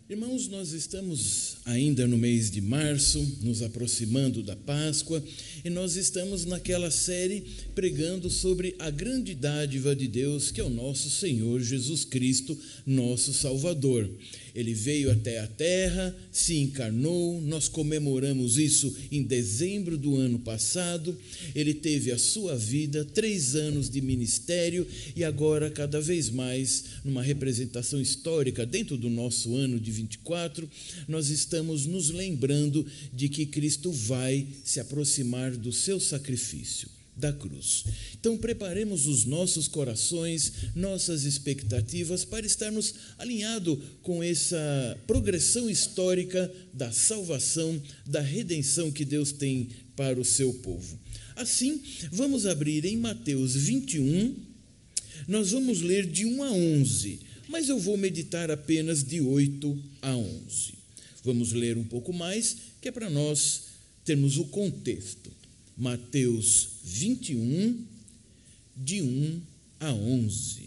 Irmãos, nós estamos ainda no mês de março, nos aproximando da Páscoa, e nós estamos naquela série pregando sobre a grande dádiva de Deus, que é o nosso Senhor Jesus Cristo, nosso Salvador. Ele veio até a terra, se encarnou, nós comemoramos isso em dezembro do ano passado. Ele teve a sua vida, 3 anos de ministério, e agora cada vez mais, numa representação histórica dentro do nosso ano de 24, nós estamos nos lembrando de que Cristo vai se aproximar do seu sacrifício, da cruz. Então preparemos os nossos corações, nossas expectativas para estarmos alinhados com essa progressão histórica da salvação, da redenção que Deus tem para o seu povo. Assim, vamos abrir em Mateus 21, nós vamos ler de 1 a 11, mas eu vou meditar apenas de 8 a 11. Vamos ler um pouco mais, que é para nós termos o contexto. Mateus 21, de 1 a 11.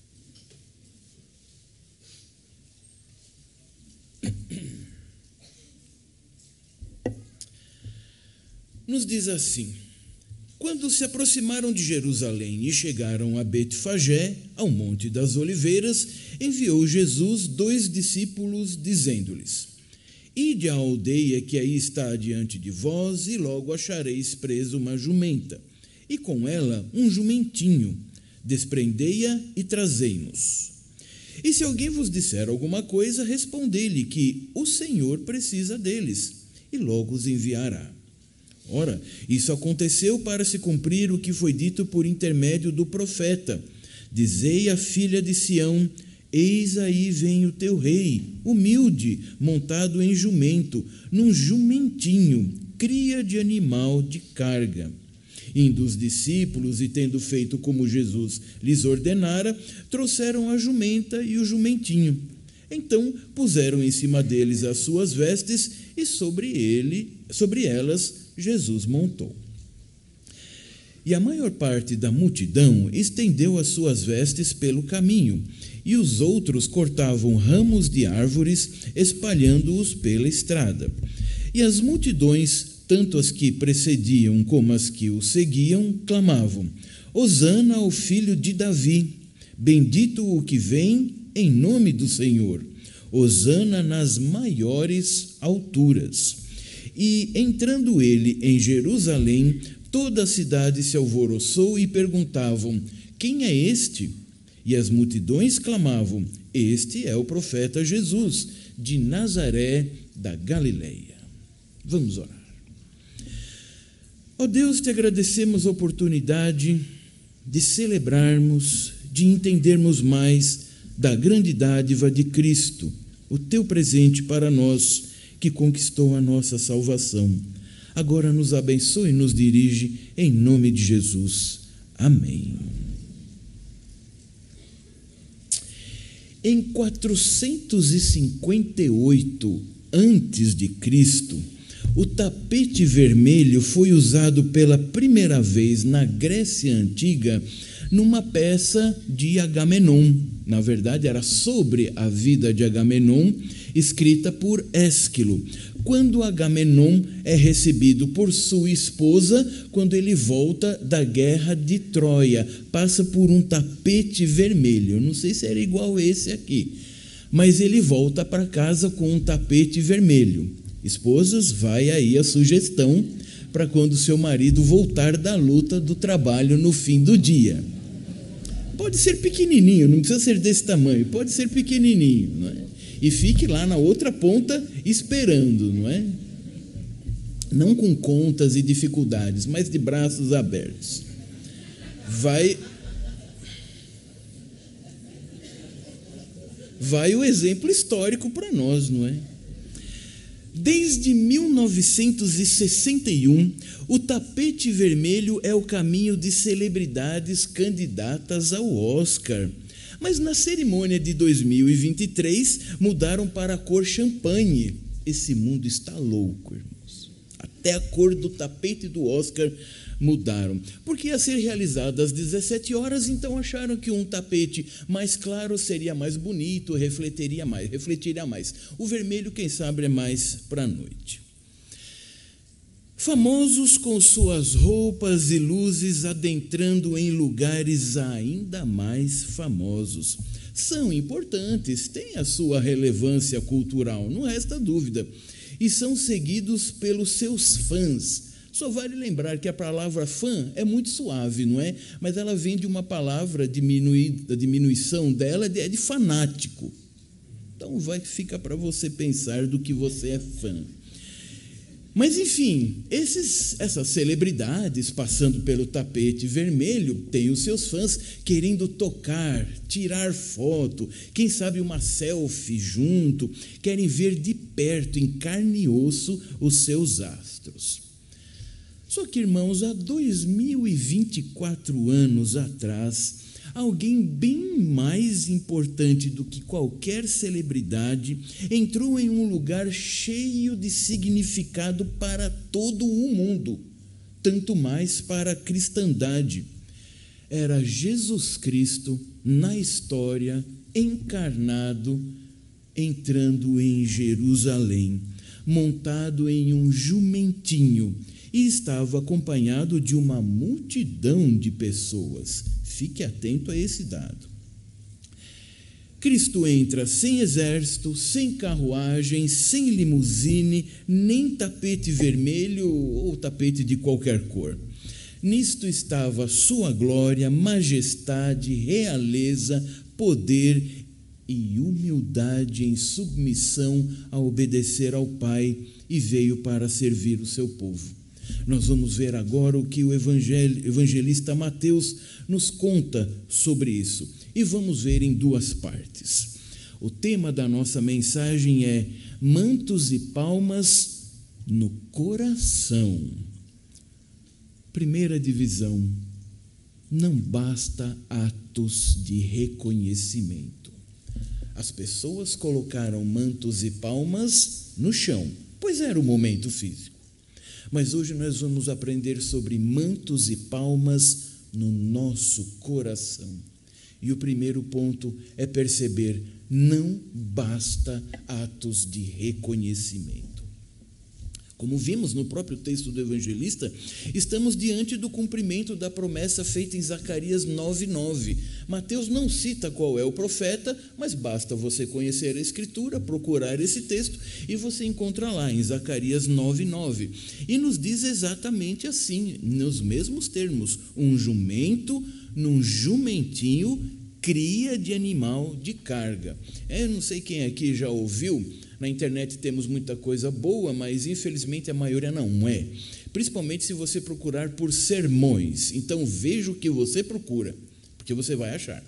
Nos diz assim: quando se aproximaram de Jerusalém e chegaram a Betfagé, ao Monte das Oliveiras, enviou Jesus 2 discípulos, dizendo-lhes: ide à aldeia que aí está diante de vós, e logo achareis presa uma jumenta, e com ela um jumentinho. Desprendei-a e trazei-nos. E se alguém vos disser alguma coisa, respondei-lhe que o Senhor precisa deles, e logo os enviará. Ora, isso aconteceu para se cumprir o que foi dito por intermédio do profeta: dizei à filha de Sião: eis aí vem o teu rei, humilde, montado em jumento, num jumentinho, cria de animal de carga. Indo os discípulos, e tendo feito como Jesus lhes ordenara, trouxeram a jumenta e o jumentinho. Então puseram em cima deles as suas vestes, e sobre elas Jesus montou. E a maior parte da multidão estendeu as suas vestes pelo caminho, e os outros cortavam ramos de árvores, espalhando-os pela estrada. E as multidões, tanto as que precediam como as que o seguiam, clamavam: Hosana ao filho de Davi, bendito o que vem em nome do Senhor, Hosana nas maiores alturas. E entrando ele em Jerusalém, toda a cidade se alvoroçou e perguntavam: quem é este? E as multidões clamavam: este é o profeta Jesus, de Nazaré da Galileia. Vamos orar. Ó Deus, te agradecemos a oportunidade de celebrarmos, de entendermos mais da grande dádiva de Cristo, o teu presente para nós, que conquistou a nossa salvação. Agora nos abençoe e nos dirige, em nome de Jesus. Amém. Em 458 a.C., o tapete vermelho foi usado pela primeira vez na Grécia Antiga numa peça de Agamenon. Na verdade, era sobre a vida de Agamenon, escrita por Ésquilo, quando Agamenon é recebido por sua esposa, quando ele volta da guerra de Troia, passa por um tapete vermelho. Eu não sei se era igual esse aqui, mas ele volta para casa com um tapete vermelho. Esposas, vai aí a sugestão para quando seu marido voltar da luta do trabalho no fim do dia. Pode ser pequenininho, não precisa ser desse tamanho, pode ser pequenininho, não é? E fique lá na outra ponta esperando, não é? Não com contas e dificuldades, mas de braços abertos. Vai o exemplo histórico para nós, não é? Desde 1961, o tapete vermelho é o caminho de celebridades candidatas ao Oscar. Mas na cerimônia de 2023, mudaram para a cor champanhe. Esse mundo está louco, irmãos. Até a cor do tapete do Oscar mudaram, porque ia ser realizada às 17 horas, então acharam que um tapete mais claro seria mais bonito, refletiria mais. O vermelho, quem sabe, é mais para a noite. Famosos com suas roupas e luzes adentrando em lugares ainda mais famosos. São importantes, têm a sua relevância cultural, não resta dúvida, e são seguidos pelos seus fãs. Só vale lembrar que a palavra fã é muito suave, não é? Mas ela vem de uma palavra diminuída, a diminuição dela é de fanático. Então fica para você pensar do que você é fã. Mas, enfim, essas celebridades passando pelo tapete vermelho têm os seus fãs querendo tocar, tirar foto, quem sabe uma selfie junto, querem ver de perto, em carne e osso, os seus astros. Só que, irmãos, há 2024 anos atrás, alguém bem mais importante do que qualquer celebridade entrou em um lugar cheio de significado para todo o mundo, tanto mais para a cristandade. Era Jesus Cristo na história, encarnado, entrando em Jerusalém, montado em um jumentinho, e estava acompanhado de uma multidão de pessoas. Fique atento a esse dado. Cristo entra sem exército, sem carruagem, sem limusine, nem tapete vermelho ou tapete de qualquer cor. Nisto estava sua glória, majestade, realeza, poder e humildade em submissão a obedecer ao Pai, e veio para servir o seu povo. Nós vamos ver agora o que o evangelista Mateus nos conta sobre isso. E vamos ver em duas partes. O tema da nossa mensagem é mantos e palmas no coração. Primeira divisão: não basta atos de reconhecimento. As pessoas colocaram mantos e palmas no chão, pois era o momento físico. Mas hoje nós vamos aprender sobre mantos e palmas no nosso coração. E o primeiro ponto é perceber: não basta atos de reconhecimento. Como vimos no próprio texto do evangelista, estamos diante do cumprimento da promessa feita em Zacarias 9:9. Mateus não cita qual é o profeta, mas basta você conhecer a Escritura, procurar esse texto, e você encontra lá em Zacarias 9:9. E nos diz exatamente assim, nos mesmos termos: um jumento num jumentinho, cria de animal de carga. Eu não sei quem aqui já ouviu. Na internet temos muita coisa boa, mas infelizmente a maioria não é. Principalmente se você procurar por sermões. Então veja o que você procura, porque você vai achar.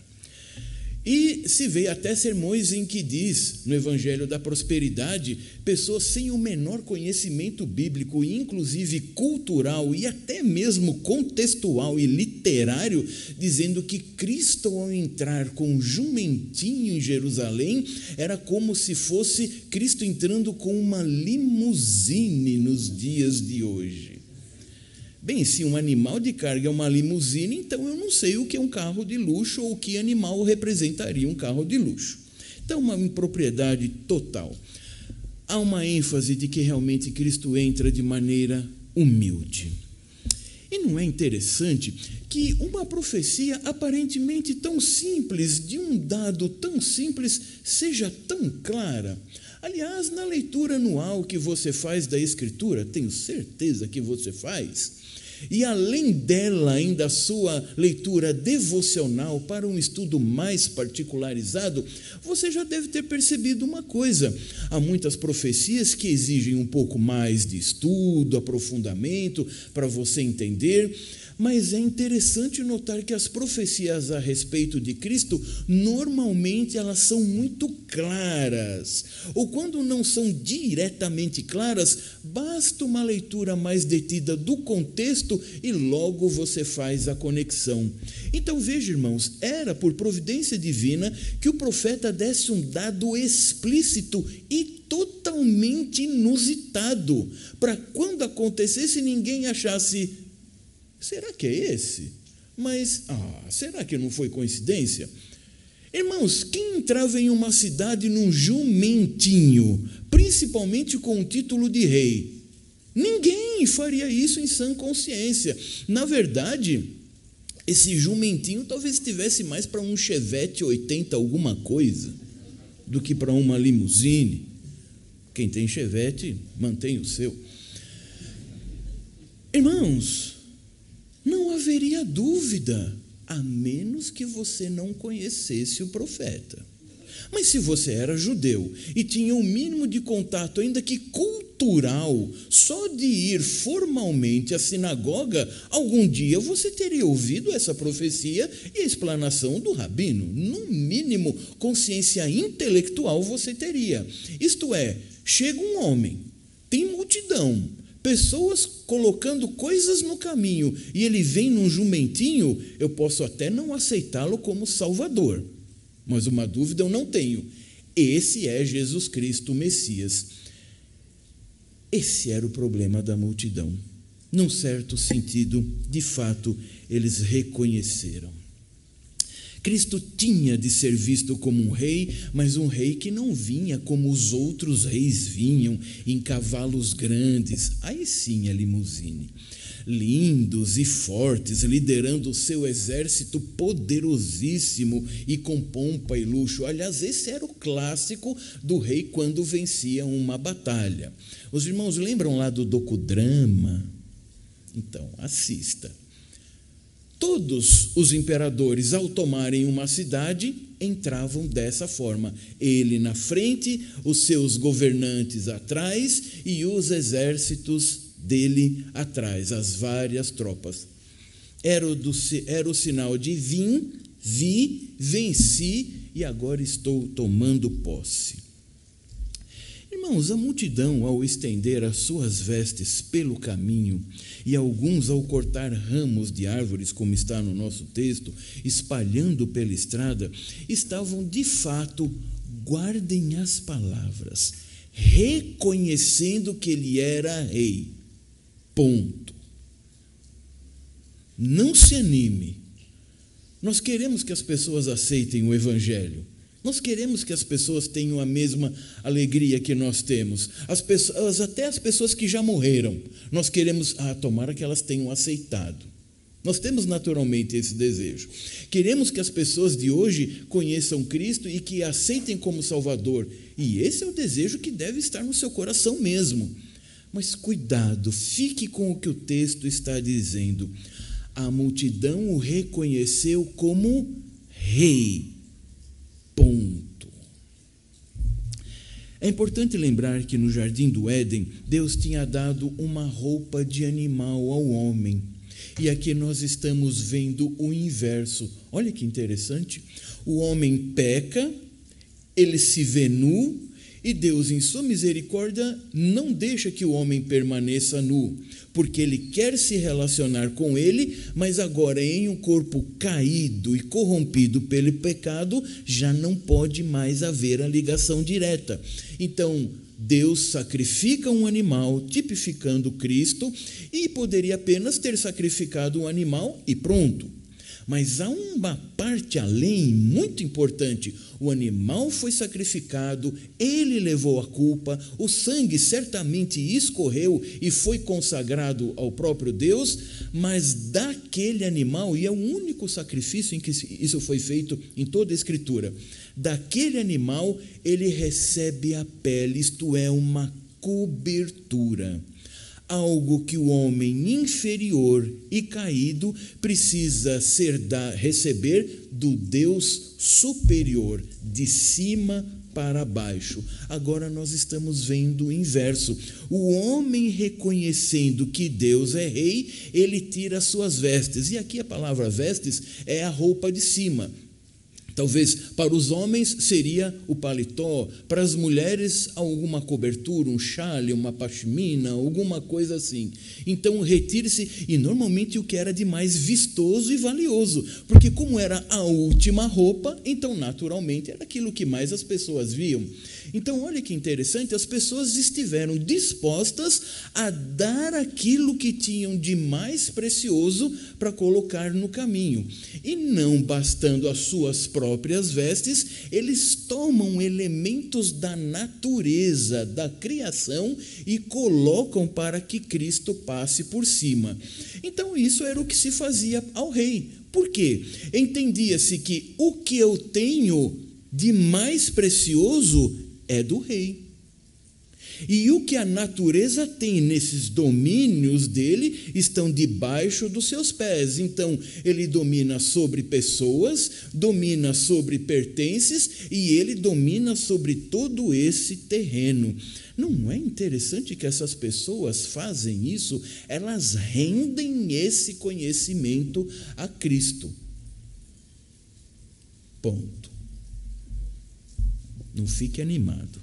E se vê até sermões em que diz, no Evangelho da Prosperidade, pessoas sem o menor conhecimento bíblico, inclusive cultural e até mesmo contextual e literário, dizendo que Cristo, ao entrar com um jumentinho em Jerusalém, era como se fosse Cristo entrando com uma limusine nos dias de hoje. Bem, se um animal de carga é uma limusine, então eu não sei o que é um carro de luxo ou que animal representaria um carro de luxo. Então, uma impropriedade total. Há uma ênfase de que realmente Cristo entra de maneira humilde. E não é interessante que uma profecia aparentemente tão simples, de um dado tão simples, seja tão clara? Aliás, na leitura anual que você faz da Escritura, tenho certeza que você faz, e além dela, ainda a sua leitura devocional para um estudo mais particularizado, você já deve ter percebido uma coisa: há muitas profecias que exigem um pouco mais de estudo, aprofundamento, para você entender. Mas é interessante notar que as profecias a respeito de Cristo, normalmente elas são muito claras. Ou quando não são diretamente claras, basta uma leitura mais detida do contexto e logo você faz a conexão. Então veja, irmãos, era por providência divina que o profeta desse um dado explícito e totalmente inusitado, para quando acontecesse ninguém achasse: será que é esse? Mas, será que não foi coincidência? Irmãos, quem entrava em uma cidade num jumentinho, principalmente com o título de rei? Ninguém faria isso em sã consciência. Na verdade, esse jumentinho talvez estivesse mais para um Chevette 80 alguma coisa do que para uma limusine. Quem tem Chevette, mantém o seu. Irmãos, não haveria dúvida, a menos que você não conhecesse o profeta. Mas se você era judeu e tinha o mínimo de contato, ainda que cultural, só de ir formalmente à sinagoga, algum dia você teria ouvido essa profecia e a explanação do rabino. No mínimo, consciência intelectual você teria. Isto é, chega um homem, tem multidão, pessoas colocando coisas no caminho, e ele vem num jumentinho, eu posso até não aceitá-lo como Salvador, mas uma dúvida eu não tenho: esse é Jesus Cristo, o Messias. Esse era o problema da multidão. Num certo sentido, de fato, eles reconheceram. Cristo tinha de ser visto como um rei, mas um rei que não vinha como os outros reis vinham, em cavalos grandes, aí sim a limusine, lindos e fortes, liderando o seu exército poderosíssimo e com pompa e luxo. Aliás, esse era o clássico do rei quando vencia uma batalha. Os irmãos lembram lá do docudrama? Então, assista. Todos os imperadores, ao tomarem uma cidade, entravam dessa forma. Ele na frente, os seus governantes atrás e os exércitos dele atrás, as várias tropas. Era o sinal de vi, venci e agora estou tomando posse. Irmãos, a multidão, ao estender as suas vestes pelo caminho, e alguns ao cortar ramos de árvores, como está no nosso texto, espalhando pela estrada, estavam de fato, guardem as palavras, reconhecendo que ele era rei. Ponto. Não se anime. Nós queremos que as pessoas aceitem o Evangelho. Nós queremos que as pessoas tenham a mesma alegria que nós temos. Até as pessoas que já morreram, nós queremos, tomara que elas tenham aceitado. Nós temos naturalmente esse desejo. Queremos que as pessoas de hoje conheçam Cristo e que aceitem como Salvador. E esse é o desejo que deve estar no seu coração mesmo. Mas cuidado, fique com o que o texto está dizendo. A multidão o reconheceu como rei. Ponto. É importante lembrar que no Jardim do Éden, Deus tinha dado uma roupa de animal ao homem. E aqui nós estamos vendo o inverso. Olha que interessante. O homem peca, ele se vê nu, e Deus, em sua misericórdia, não deixa que o homem permaneça nu, porque ele quer se relacionar com ele, mas agora em um corpo caído e corrompido pelo pecado, já não pode mais haver a ligação direta. Então, Deus sacrifica um animal, tipificando Cristo, e poderia apenas ter sacrificado um animal e pronto. Mas há uma parte além, muito importante. O animal foi sacrificado, ele levou a culpa, o sangue certamente escorreu e foi consagrado ao próprio Deus, mas daquele animal, e é o único sacrifício em que isso foi feito em toda a Escritura, daquele animal ele recebe a pele, isto é, uma cobertura. Algo que o homem inferior e caído precisa receber do Deus superior, de cima para baixo. Agora nós estamos vendo o inverso. O homem, reconhecendo que Deus é rei, ele tira as suas vestes. E aqui a palavra vestes é a roupa de cima. Talvez para os homens seria o paletó, para as mulheres alguma cobertura, um chale, uma pashmina, alguma coisa assim. Então retire-se, e normalmente o que era de mais vistoso e valioso, porque como era a última roupa, então naturalmente era aquilo que mais as pessoas viam. Então olha que interessante, as pessoas estiveram dispostas a dar aquilo que tinham de mais precioso para colocar no caminho. E não bastando as suas próprias vestes, eles tomam elementos da natureza, da criação e colocam para que Cristo passe por cima. Então isso era o que se fazia ao rei. Por quê? Entendia-se que o que eu tenho de mais precioso é do rei. E o que a natureza tem nesses domínios dele estão debaixo dos seus pés. Então, ele domina sobre pessoas, domina sobre pertences e ele domina sobre todo esse terreno. Não é interessante que essas pessoas fazem isso? Elas rendem esse conhecimento a Cristo. Ponto. Não fique animado.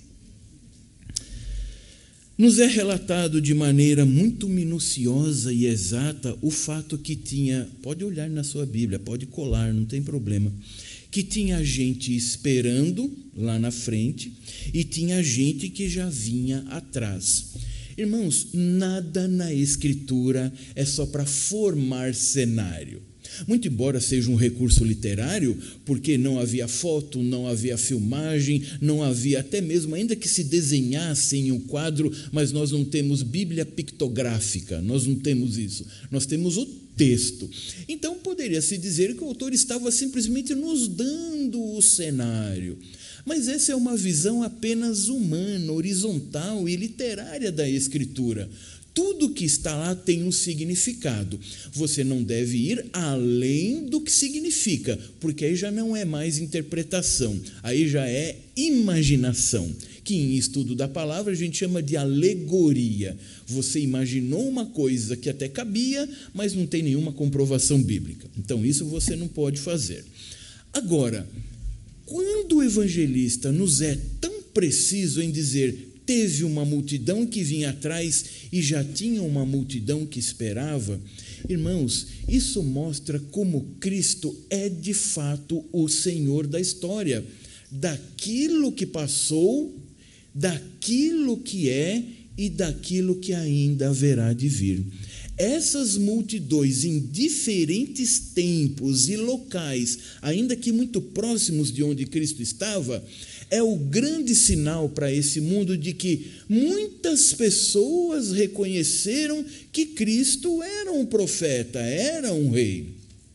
Nos é relatado de maneira muito minuciosa e exata o fato que tinha, pode olhar na sua Bíblia, pode colar, não tem problema, que tinha gente esperando lá na frente e tinha gente que já vinha atrás. Irmãos, nada na Escritura é só para formar cenário. Muito embora seja um recurso literário, porque não havia foto, não havia filmagem, não havia até mesmo, ainda que se desenhasse em um quadro, mas nós não temos Bíblia pictográfica, nós não temos isso, nós temos o texto. Então poderia-se dizer que o autor estava simplesmente nos dando o cenário. Mas essa é uma visão apenas humana, horizontal e literária da Escritura. Tudo que está lá tem um significado. Você não deve ir além do que significa, porque aí já não é mais interpretação, aí já é imaginação, que em estudo da palavra a gente chama de alegoria. Você imaginou uma coisa que até cabia, mas não tem nenhuma comprovação bíblica. Então isso você não pode fazer. Agora, quando o evangelista nos é tão preciso em dizer teve uma multidão que vinha atrás e já tinha uma multidão que esperava, irmãos, isso mostra como Cristo é de fato o Senhor da história, daquilo que passou, daquilo que é e daquilo que ainda haverá de vir. Essas multidões em diferentes tempos e locais, ainda que muito próximos de onde Cristo estava, é o grande sinal para esse mundo de que muitas pessoas reconheceram que Cristo era um profeta, era um rei.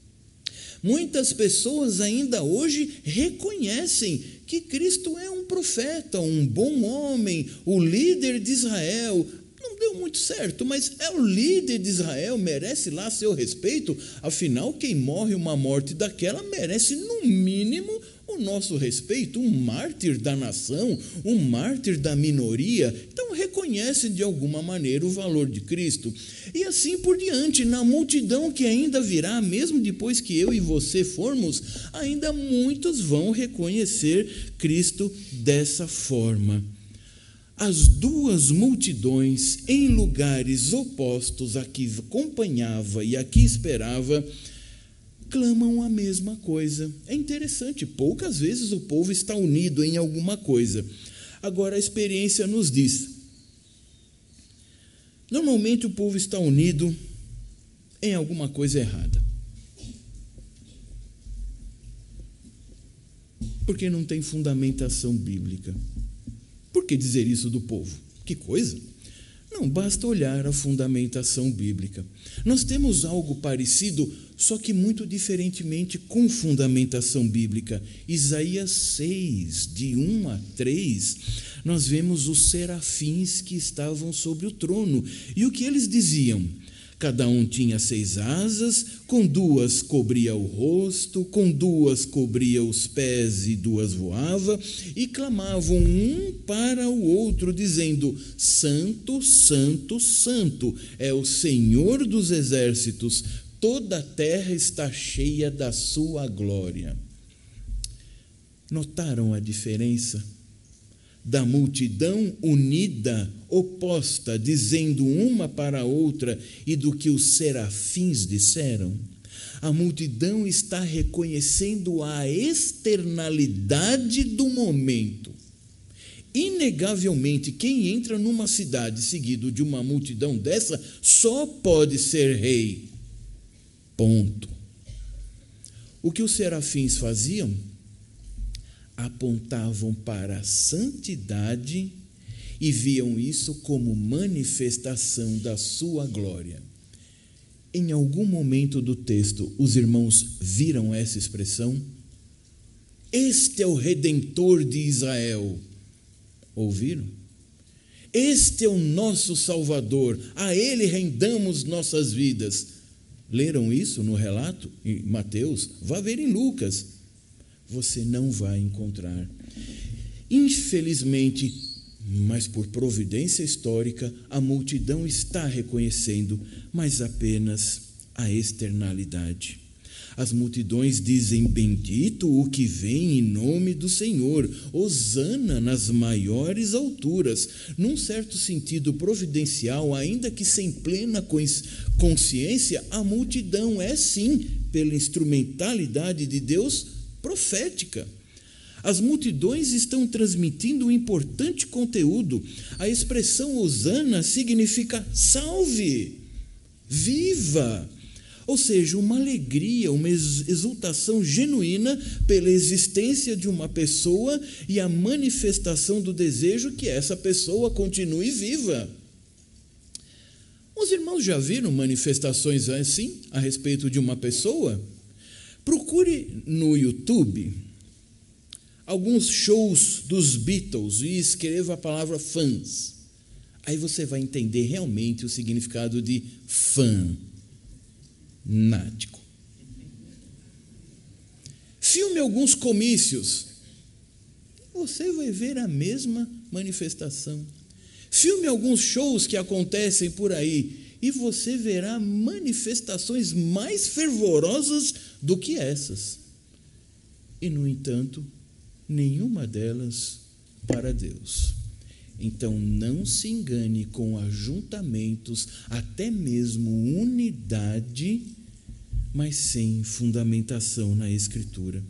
Muitas pessoas ainda hoje reconhecem que Cristo é um profeta, um bom homem, o líder de Israel. Não deu muito certo, mas é o líder de Israel, merece lá seu respeito. Afinal, quem morre uma morte daquela merece, no mínimo, o nosso respeito, um mártir da nação, um mártir da minoria. Então reconhece de alguma maneira o valor de Cristo. E assim por diante, na multidão que ainda virá, mesmo depois que eu e você formos, ainda muitos vão reconhecer Cristo dessa forma. As duas multidões em lugares opostos a que acompanhava e a que esperava, clamam a mesma coisa. É interessante, poucas vezes o povo está unido em alguma coisa. Agora a experiência nos diz, normalmente o povo está unido em alguma coisa errada. Porque não tem fundamentação bíblica. Por que dizer isso do povo? Que coisa! Não basta olhar a fundamentação bíblica. Nós temos algo parecido, só que muito diferentemente com fundamentação bíblica. Isaías 6, de 1 a 3, nós vemos os serafins que estavam sobre o trono. E o que eles diziam? Cada um tinha 6 asas, com 2 cobria o rosto, com 2 cobria os pés e 2 voava, e clamavam um para o outro, dizendo: Santo, Santo, Santo, é o Senhor dos exércitos, toda a terra está cheia da sua glória. Notaram a diferença? Da multidão unida, oposta, dizendo uma para a outra, e do que os serafins disseram? A multidão está reconhecendo a externalidade do momento. Inegavelmente, quem entra numa cidade seguido de uma multidão dessa só pode ser rei. Ponto. O que os serafins faziam? Apontavam para a santidade e viam isso como manifestação da sua glória. Em algum momento do texto, os irmãos viram essa expressão? Este é o Redentor de Israel. Ouviram? Este é o nosso Salvador, a Ele rendamos nossas vidas. Leram isso no relato em Mateus? Vá ver em Lucas. Você não vai encontrar. Infelizmente, mas por providência histórica, a multidão está reconhecendo, mas apenas a externalidade. As multidões dizem: bendito o que vem em nome do Senhor, hosana nas maiores alturas. Num certo sentido providencial, ainda que sem plena consciência, a multidão é sim, pela instrumentalidade de Deus, profética. As multidões estão transmitindo um importante conteúdo. A expressão hosana significa salve, viva. Ou seja, uma alegria, uma exultação genuína pela existência de uma pessoa e a manifestação do desejo que essa pessoa continue viva. Os irmãos já viram manifestações assim a respeito de uma pessoa? Procure no YouTube alguns shows dos Beatles e escreva a palavra fãs. Aí você vai entender realmente o significado de fanático. Filme alguns comícios, você vai ver a mesma manifestação. Filme alguns shows que acontecem por aí e você verá manifestações mais fervorosas do que essas. E, no entanto, nenhuma delas para Deus. Então, não se engane com ajuntamentos, até mesmo unidade, mas sem fundamentação na Escritura.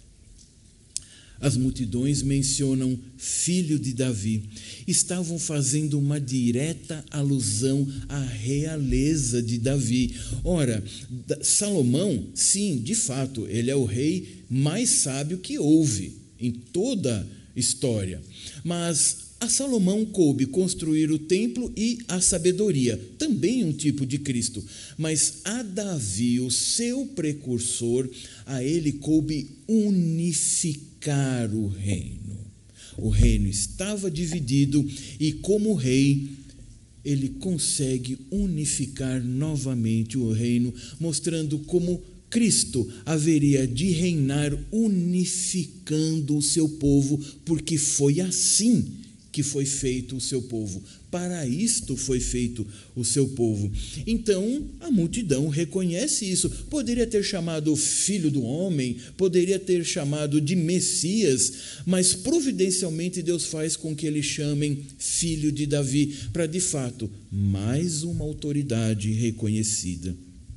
As multidões mencionam filho de Davi. Estavam fazendo uma direta alusão à realeza de Davi. Ora, Salomão, sim, de fato, ele é o rei mais sábio que houve em toda a história. Mas a Salomão coube construir o templo e a sabedoria, também um tipo de Cristo. Mas a Davi, o seu precursor, a ele coube unificar o reino. O reino estava dividido e, como rei, ele consegue unificar novamente o reino, mostrando como Cristo haveria de reinar unificando o seu povo, porque foi assim que foi feito o seu povo. Para isto foi feito o seu povo. Então, a multidão reconhece isso. Poderia ter chamado filho do homem, poderia ter chamado de Messias, mas providencialmente Deus faz com que eles chamem filho de Davi, para de fato, mais uma autoridade reconhecida.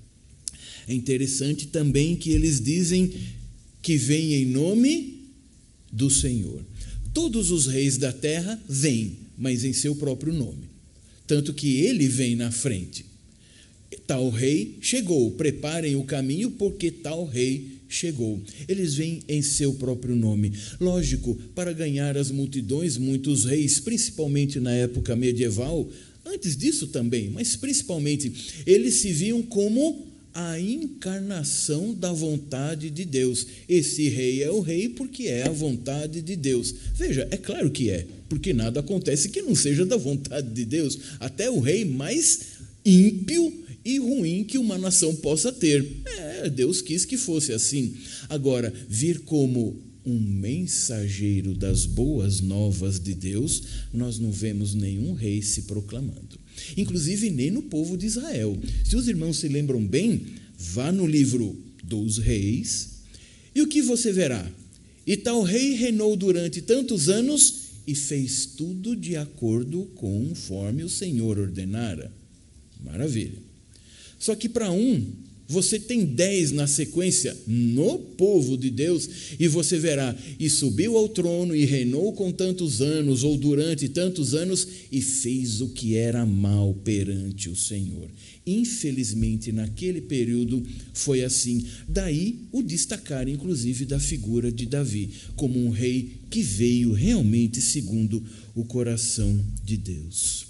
É interessante também que eles dizem que vem em nome do Senhor. Todos os reis da terra vêm, mas em seu próprio nome. Tanto que ele vem na frente. Tal rei chegou, preparem o caminho porque tal rei chegou. Eles vêm em seu próprio nome. Lógico, para ganhar as multidões, muitos reis, principalmente na época medieval, antes disso também, mas principalmente, eles se viam como a encarnação da vontade de Deus. Esse rei é o rei porque é a vontade de Deus. Veja, é claro que é, porque nada acontece que não seja da vontade de Deus. Até o rei mais ímpio e ruim que uma nação possa ter. Deus quis que fosse assim. Agora, vir como um mensageiro das boas novas de Deus, nós não vemos nenhum rei se proclamando. Inclusive nem no povo de Israel. Se os irmãos se lembram bem, vá no livro dos Reis, e o que você verá? E tal rei reinou durante tantos anos e fez tudo de acordo conforme o Senhor ordenara. Maravilha. Só que para você tem 10 na sequência no povo de Deus, e você verá, e subiu ao trono e reinou com tantos anos, ou durante tantos anos, e fez o que era mal perante o Senhor. Infelizmente, naquele período foi assim. Daí o destacar, inclusive, da figura de Davi, como um rei que veio realmente segundo o coração de Deus.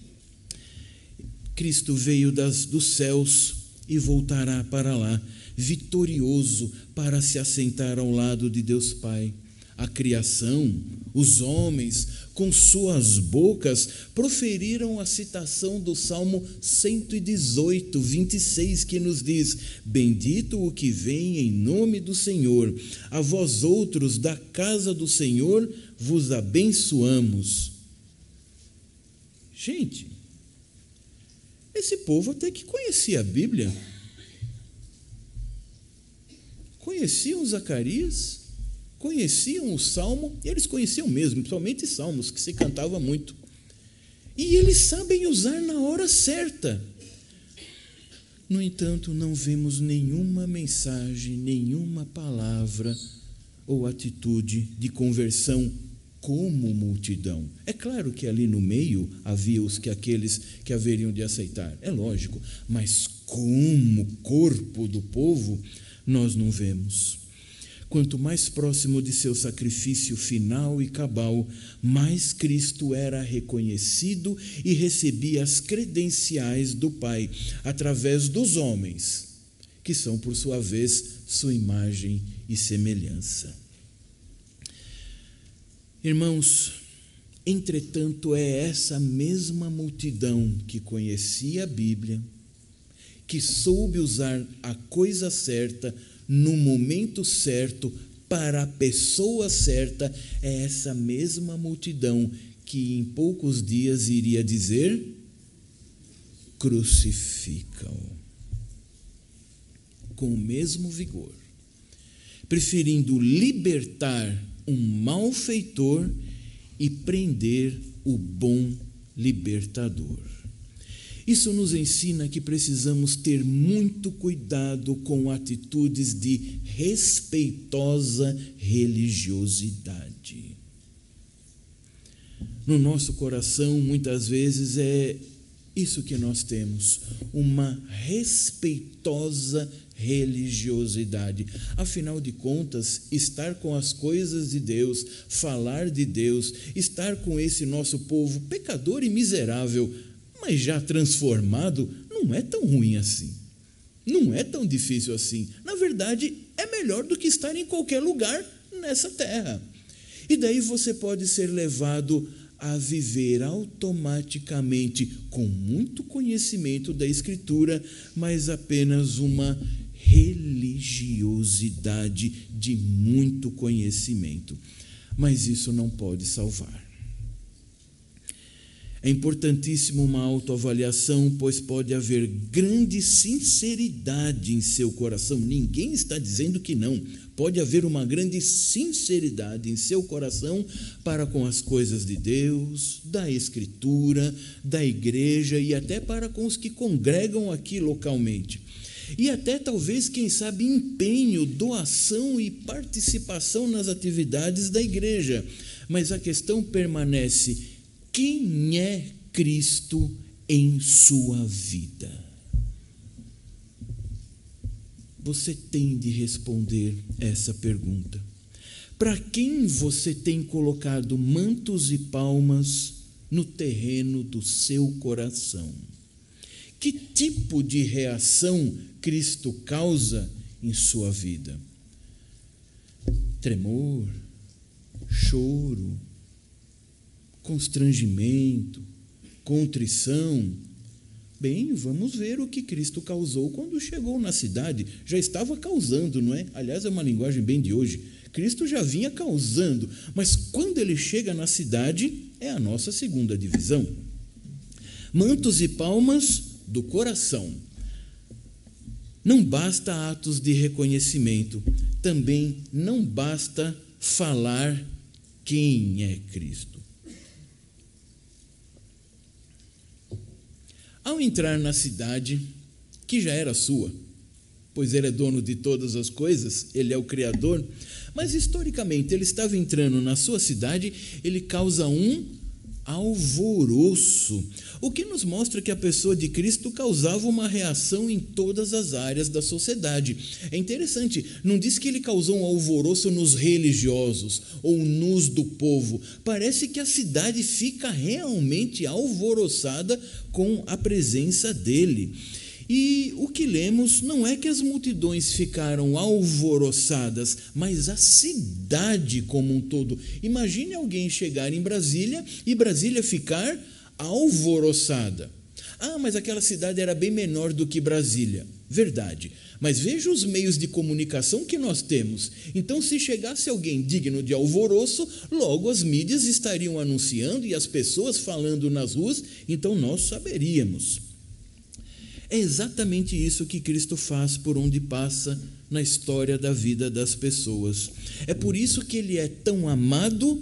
Cristo veio dos céus e voltará para lá, vitorioso, para se assentar ao lado de Deus Pai. A criação, os homens, com suas bocas, proferiram a citação do Salmo 118, 26, que nos diz: bendito o que vem em nome do Senhor, a vós outros da casa do Senhor vos abençoamos. Gente, esse povo até que conhecia a Bíblia. Conheciam Zacarias, conheciam o Salmo, e eles conheciam mesmo, principalmente Salmos, que se cantava muito. E eles sabem usar na hora certa. No entanto, não vemos nenhuma mensagem, nenhuma palavra ou atitude de conversão como multidão. É claro que ali no meio havia aqueles que haveriam de aceitar, é lógico, mas como corpo do povo, nós não vemos. Quanto mais próximo de seu sacrifício final e cabal, mais Cristo era reconhecido e recebia as credenciais do Pai, através dos homens, que são, por sua vez, sua imagem e semelhança. Irmãos, entretanto, é essa mesma multidão que conhecia a Bíblia, que soube usar a coisa certa, no momento certo, para a pessoa certa, é essa mesma multidão que em poucos dias iria dizer: crucificam. Com o mesmo vigor, preferindo libertar um malfeitor e prender o bom libertador. Isso nos ensina que precisamos ter muito cuidado com atitudes de respeitosa religiosidade. No nosso coração, muitas vezes, é isso que nós temos, uma respeitosa religiosidade. Afinal de contas, estar com as coisas de Deus, falar de Deus, estar com esse nosso povo pecador e miserável, mas já transformado, não é tão ruim assim. Não é tão difícil assim. Na verdade, é melhor do que estar em qualquer lugar nessa terra. E daí você pode ser levado a viver automaticamente, com muito conhecimento da Escritura, mas apenas uma religiosidade de muito conhecimento. Mas isso não pode salvar. É importantíssimo uma autoavaliação, pois pode haver grande sinceridade em seu coração. Ninguém está dizendo que não. Pode haver uma grande sinceridade em seu coração para com as coisas de Deus, da Escritura, da igreja e até para com os que congregam aqui localmente. E até talvez, quem sabe, empenho, doação e participação nas atividades da igreja. Mas a questão permanece: quem é Cristo em sua vida? Você tem de responder essa pergunta. Para quem você tem colocado mantos e palmas no terreno do seu coração? Que tipo de reação Cristo causa em sua vida? Tremor, choro, constrangimento, contrição. Bem, vamos ver o que Cristo causou quando chegou na cidade. Já estava causando, não é? Aliás, é uma linguagem bem de hoje. Cristo já vinha causando, mas quando ele chega na cidade, é a nossa segunda divisão. Mantos e palmas do coração. Não basta atos de reconhecimento, também não basta falar quem é Cristo. Ao entrar na cidade, que já era sua, pois ele é dono de todas as coisas, ele é o Criador, mas historicamente ele estava entrando na sua cidade, ele causa um alvoroço, o que nos mostra que a pessoa de Cristo causava uma reação em todas as áreas da sociedade. É interessante, não diz que ele causou um alvoroço nos religiosos ou nos do povo, parece que a cidade fica realmente alvoroçada com a presença dele. E o que lemos não é que as multidões ficaram alvoroçadas, mas a cidade como um todo. Imagine alguém chegar em Brasília e Brasília ficar alvoroçada. Ah, mas aquela cidade era bem menor do que Brasília. Verdade. Mas veja os meios de comunicação que nós temos. Então, se chegasse alguém digno de alvoroço, logo as mídias estariam anunciando e as pessoas falando nas ruas, então nós saberíamos. É exatamente isso que Cristo faz por onde passa na história da vida das pessoas. É por isso que ele é tão amado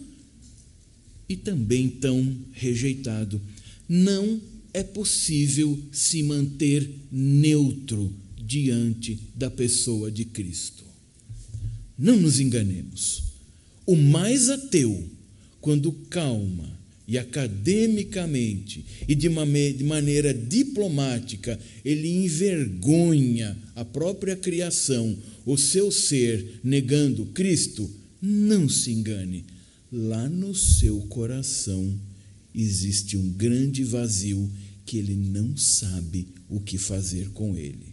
e também tão rejeitado. Não é possível se manter neutro diante da pessoa de Cristo. Não nos enganemos. O mais ateu, quando calma e academicamente e de maneira diplomática, ele envergonha a própria criação, o seu ser, negando Cristo, não se engane. Lá no seu coração existe um grande vazio que ele não sabe o que fazer com ele.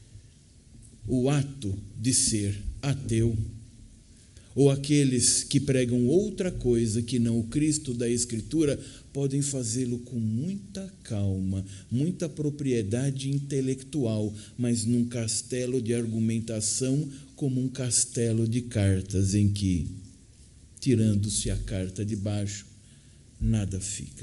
O ato de ser ateu, ou aqueles que pregam outra coisa que não o Cristo da Escritura, podem fazê-lo com muita calma, muita propriedade intelectual, mas num castelo de argumentação, como um castelo de cartas, em que, tirando-se a carta de baixo, nada fica.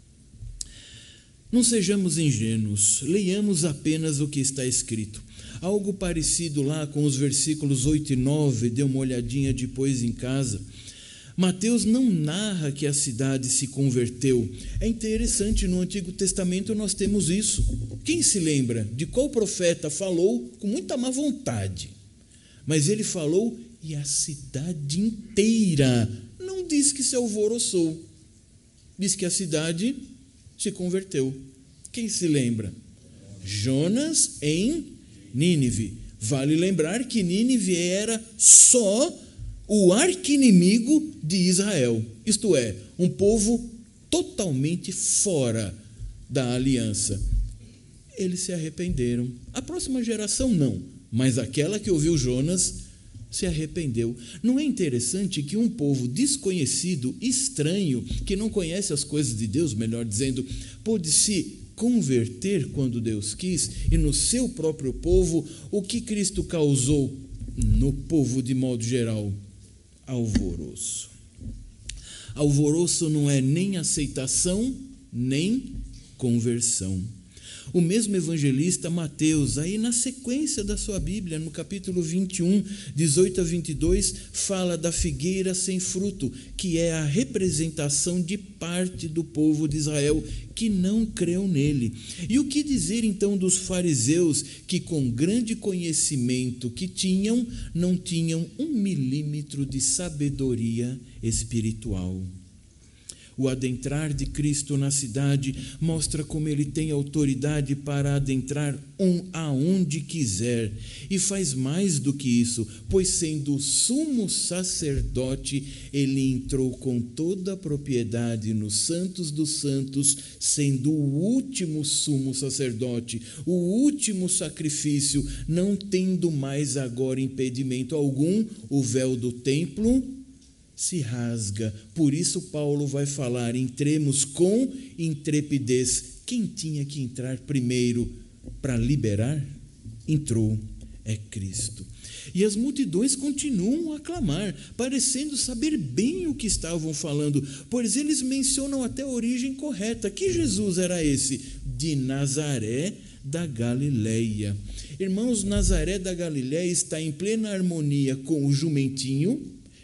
Não sejamos ingênuos, leiamos apenas o que está escrito. Algo parecido lá com os versículos 8 e 9, dê uma olhadinha depois em casa. Mateus não narra que a cidade se converteu. É interessante, no Antigo Testamento nós temos isso. Quem se lembra de qual profeta falou com muita má vontade? Mas ele falou e a cidade inteira não diz que se alvoroçou. Diz que a cidade se converteu. Quem se lembra? Jonas em Nínive. Vale lembrar que Nínive era só o arqui-inimigo de Israel, isto é, um povo totalmente fora da aliança. Eles se arrependeram. A próxima geração não, mas aquela que ouviu Jonas se arrependeu. Não é interessante que um povo desconhecido, estranho, que não conhece as coisas de Deus, melhor dizendo, pôde se converter quando Deus quis, e no seu próprio povo, o que Cristo causou no povo de modo geral? Alvoroço. Alvoroço não é nem aceitação, nem conversão. O mesmo evangelista Mateus, aí na sequência da sua Bíblia, no capítulo 21, 18 a 22, fala da figueira sem fruto, que é a representação de parte do povo de Israel que não creu nele. E o que dizer então dos fariseus que, com grande conhecimento que tinham, não tinham 1 milímetro de sabedoria espiritual? O adentrar de Cristo na cidade mostra como ele tem autoridade para adentrar aonde quiser. E faz mais do que isso, pois sendo o sumo sacerdote, ele entrou com toda a propriedade nos santos dos santos, sendo o último sumo sacerdote, o último sacrifício, não tendo mais agora impedimento algum. O véu do templo se rasga. Por isso Paulo vai falar: entremos com intrepidez. Quem tinha que entrar primeiro para liberar? Entrou, é Cristo. E as multidões continuam a clamar, parecendo saber bem o que estavam falando, pois eles mencionam até a origem correta. Que Jesus era esse? De Nazaré da Galileia. Irmãos, Nazaré da Galileia está em plena harmonia com o jumentinho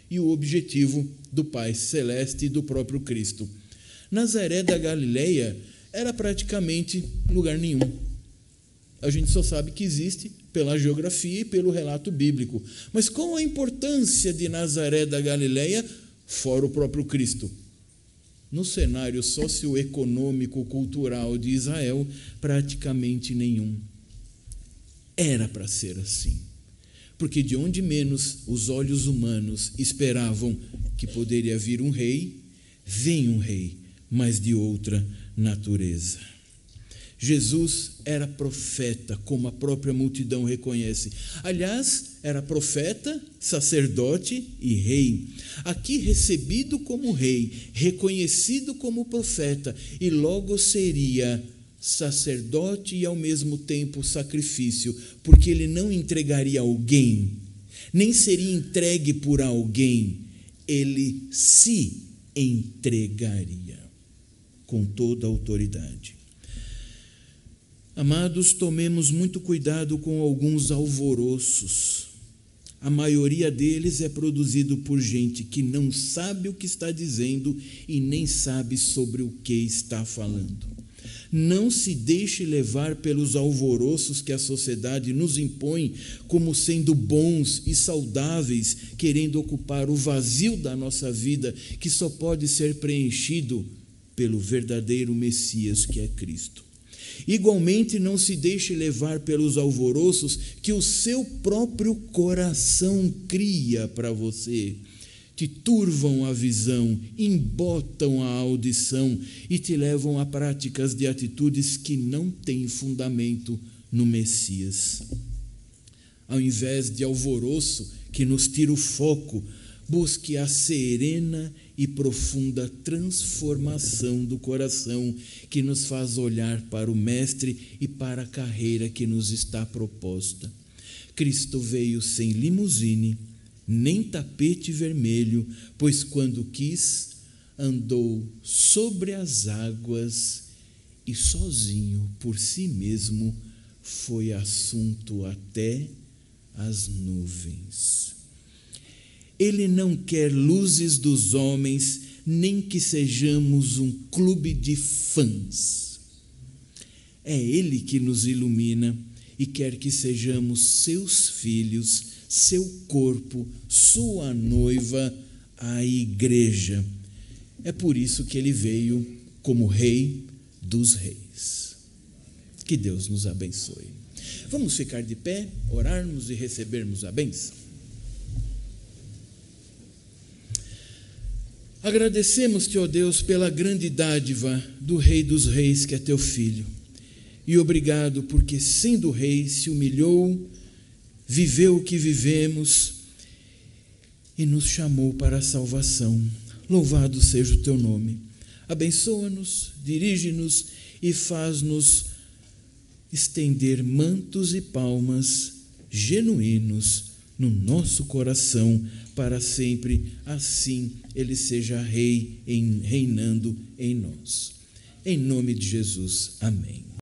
e o objetivo do Pai Celeste e do próprio Cristo. Nazaré da Galileia era praticamente lugar nenhum. A gente só sabe que existe pela geografia e pelo relato bíblico. Mas qual a importância de Nazaré da Galileia fora o próprio Cristo? No cenário socioeconômico-cultural de Israel, praticamente nenhum. Era para ser assim. Porque de onde menos os olhos humanos esperavam que poderia vir um rei, vem um rei, mas de outra natureza. Jesus era profeta, como a própria multidão reconhece. Aliás, era profeta, sacerdote e rei. Aqui recebido como rei, reconhecido como profeta, e logo seria sacerdote e ao mesmo tempo sacrifício, porque ele não entregaria alguém, nem seria entregue por alguém, ele se entregaria com toda a autoridade. Amados, tomemos muito cuidado com alguns alvoroços. A maioria deles é produzido por gente que não sabe o que está dizendo e nem sabe sobre o que está falando. Não se deixe levar pelos alvoroços que a sociedade nos impõe como sendo bons e saudáveis, querendo ocupar o vazio da nossa vida, que só pode ser preenchido pelo verdadeiro Messias, que é Cristo. Igualmente, não se deixe levar pelos alvoroços que o seu próprio coração cria para você. Te turvam a visão, embotam a audição e te levam a práticas de atitudes que não têm fundamento no Messias. Ao invés de alvoroço que nos tira o foco, busque a serena e profunda transformação do coração que nos faz olhar para o Mestre e para a carreira que nos está proposta. Cristo veio sem limusine, nem tapete vermelho, pois quando quis, andou sobre as águas e sozinho, por si mesmo, foi assunto até as nuvens. Ele não quer luzes dos homens, nem que sejamos um clube de fãs. É Ele que nos ilumina e quer que sejamos seus filhos, seu corpo, sua noiva, a igreja. É por isso que Ele veio como Rei dos Reis. Que Deus nos abençoe. Vamos ficar de pé, orarmos e recebermos a bênção. Agradecemos-te, ó Deus, pela grande dádiva do Rei dos Reis, que é teu Filho. E obrigado porque, sendo Rei, se humilhou, viveu o que vivemos e nos chamou para a salvação. Louvado seja o teu nome. Abençoa-nos, dirige-nos e faz-nos estender mantos e palmas genuínos no nosso coração para sempre, assim Ele seja Rei reinando em nós. Em nome de Jesus, amém.